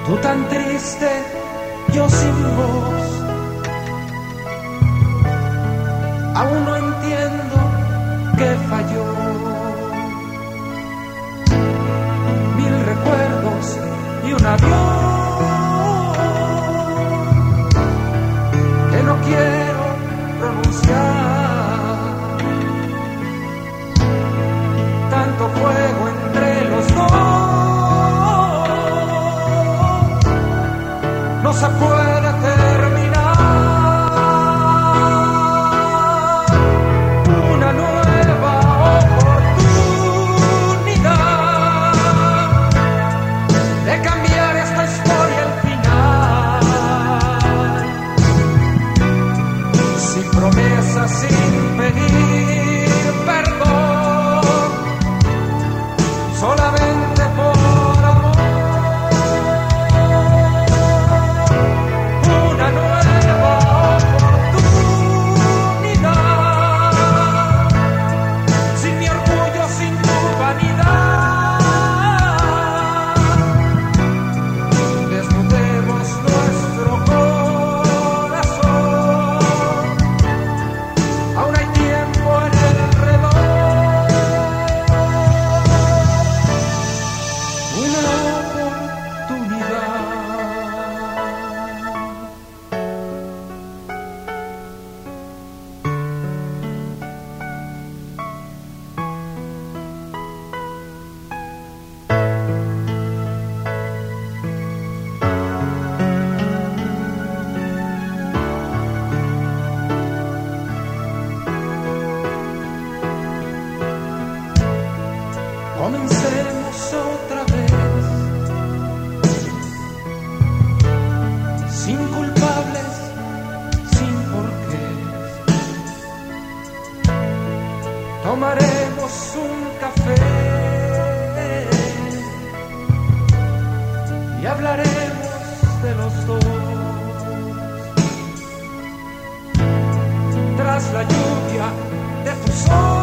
Tú tan triste, yo sin voz. Aún no entiendo qué falló. Mil recuerdos y un adiós que no quiero pronunciar. Tanto fuego entre los dos no se puede terminar. Una nueva oportunidad de cambiar esta historia al final. Sin promesas, sin pedir perdón, solamente por amor. Una nueva oportunidad, sin mi orgullo, sin tu vanidad. Desnudemos nuestro corazón, aún hay tiempo en el reloj. Una oportunidad. Comencemos otra vez, sin culpables, sin porqués. Tomaremos un café y hablaremos de los dos. Tras la lluvia de tu sol,